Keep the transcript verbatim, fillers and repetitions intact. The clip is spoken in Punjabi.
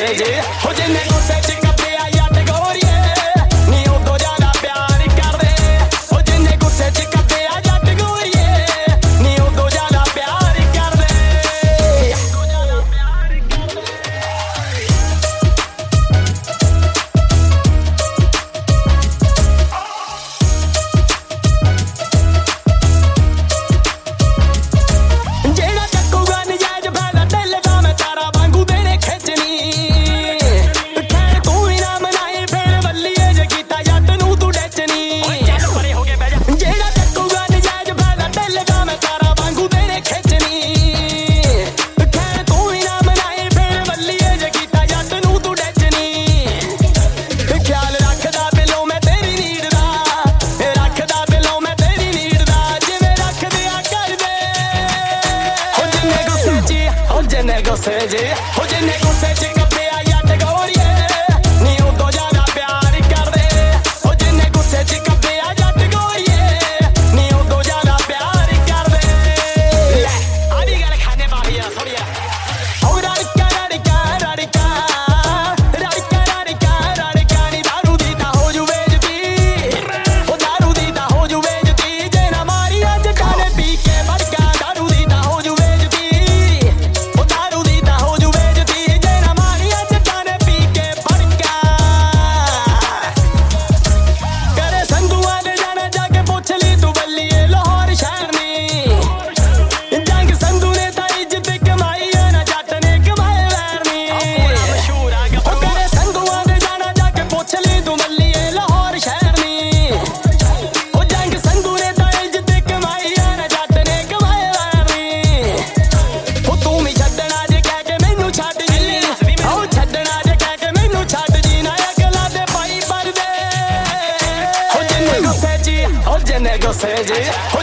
ਜੇ ਹੋ ਜਿੰਨੇ ਗੁੱਸੇ ਚ ਕੱਪਿਆ ਜੱਟ ਗੋਰੀਏ ਨੀ ਉਦੋਂ ਜ਼ਿਆਦਾ ਪਿਆਰ ਕਰਦੇ ਹੋ ਜਿੰਨੇ ਗੁੱਸੇ ਚ ਕੱਪਿਆ ਜੱਟ ਗੋਰੀਏ ਨੀ ਉਦੋਂ ਜ਼ਿਆਦਾ ਪਿਆਰ ਕਰਦੇ ਜਿਹੜਾ ਚੱਕੂਗਾ ਨਜਾਇਜ਼ ਫਾਇਦਾ ਦਿਲ ਦਾ ਮੈਂ ਤਾਰਾ ਵਾਂਗੂ ਦੇਣੇ ਖਿੱਚਣੀ ਖੈਰ ਤੂੰ ਵੀ ਨਾ ਮਨਾਈ ਫੇਰ ਵੱਲੀਏ ਜੇ ਕੀਤਾ ਜੱਟ ਨੂੰ ਤੂੰ ਡੈਚਣੀ ਚੱਲ ਪਰੇ ਹੋ ਕੇ ਬਹਿ ਜਾ ਜਿਹੜਾ ਚੱਕੂਗਾ ਨਜਾਇਜ਼ ਫਾਇਦਾ ਦਿਲ ਦਾ ਮੈਂ ਤਾਰਾ ਵਾਂਗੂ ਦੇਣੇ ਖਿੱਚਣੀ ਖੈਰ ਤੂੰ ਵੀ ਨਾ ਮਨਾਈ ਫੇਰ ਵੱਲੀਏ ਜੇ ਕੀਤਾ ਜੱਟ ਨੂੰ ਤੂੰ ਡੈਚਣੀ ਖਿਆਲ ਰੱਖਦਾ ਬਿਲੋਂ ਮੈਂ ਤੇਰੀ ਨੀਡ ਦਾ ਰੱਖਦਾ ਬਿਲੋਂ ਮੈਂ ਤੇਰੀ ਨੀਡ ਦਾ ਜਿਵੇਂ ਰੱਖਦੇ ਆ ਕਰਦੇ ਹੋ ਜਿੰਨੇ ਗੁੱਸੇ ਚ ਹੋ ਜਿੰਨੇ ਗੁੱਸੇ ਚ ਹੋ ਜਿੰਨੇ ਗੁੱਸੇ ਚ ਕੱਪਿਆ ਜੱਟ ਗੋਰੀਏ ਨੀ ਉਦੋਂ ਜ਼ਿਆਦਾ ਪਿਆਰ ਕਰਦੇ ਹੋ ਜਿੰਨੇ ਗੁੱਸੇ ਚ ਕੱਪਿਆ ਜੱਟ ਗੋਰੀਏ ਨੀ ਉਦੋਂ ਜ਼ਿਆਦਾ ਪਿਆਰ ਕਰਦੇ ਲੈ ਆ ਵੀ ਗੱਲ ਖਾਣੇ ਵਾਲੀ ਆ ਥੋੜੀ ਆ ਹੋ ਰੜਕਾ ਰੜਕਾ ਰੜਕਾ ਰੜਕਾ ਰੜਕਾ ਰੜਕਾ ਨੀ ਦਾਰੂ ਦੀ ਤਾਂ ਹੋ ਜੂ ਵੇਚਦੀ ਉਹ ਦਾਰੂ ਦੀ ਤਾਂ ਹੋ ਜੂ ਵੇਚਦੀ ਜੇ ਨਾ ਮਾਰੀ ਅੱਜ ਕਾਲੇ ਪੀ ਕੇ ਵੜਕਾ ਦਾਰੂ ਦੀ ਤਾਂ ਹੋ ਜੂ ਵੇਚਦੀ ਉਹ ਦਾਰੂ ਦੀ ਤਾਂ ਹੋ ਜੂ ਵੇਚਦੀ ਜੇ ਨਾ ਮਾਰੀ ਅੱਜ ਕਾਲੇ ਪੀ ਕੇ ਵੜਕਾ ਕਰੇ ਸੰਧੂਆਂ ਦੇ ਜਾਣਾ ਜਾ ਕੇ ਪੁੱਛ ਲਈ ਤੂੰ ਬੱਲੀਏ ਲਾਹੌਰ ਸ਼ਹਿਰ ਨੀ ਜੰਗ ਸੰਧੂ ਨੇ ਤਾਂ ਇੱਜ਼ਤ ਕਮਾਈ ਆ ਨਾ ਜੱਟ ਨੇ ਕਮਾਏ ਵੈਰ ਨੀ ਮਸ਼ਹੂਰ ਆ ਗਿਆ ਕਰੇ ਸੰਧੂਆਂ ਦੇ ਜਾਣਾ ਜਾ ਕੇ ਪੁੱਛ ਲਈ ਤੂੰ ਬੱਲੀਏ ਲਾਹੌਰ ਸ਼ਹਿਰ ਨੀ ਉਹ ਜੰਗ ਸੰਧੂ ਨੇ ਤਾਂ ਇੱਜ਼ਤ ਕਮਾਈ ਆ ਨਾ ਜੱਟ ਨੇ ਕਮਾਏ ਵੈਰ ਨੀ ਉਹ ਤੂੰ ਵੀ ਛੱਡਣਾ ਜੇ ਕਹਿ ਕੇ ਮੈਨੂੰ ਛੱਡ ਜੀ ਉਹ ਛੱਡਣਾ ਜੇ ਕਹਿ ਕੇ ਮੈਨੂੰ ਛੱਡ ਜੀ ਨਾ ਅਗਲਾ ਦੇ ਪਾਈ ਪਰਦੇ ਹੋ ਜਿੰਨੇ ਗੁੱਸੇ ਚ ਹੋ ਜਿੰਨੇ ਗੁੱਸੇ ਚ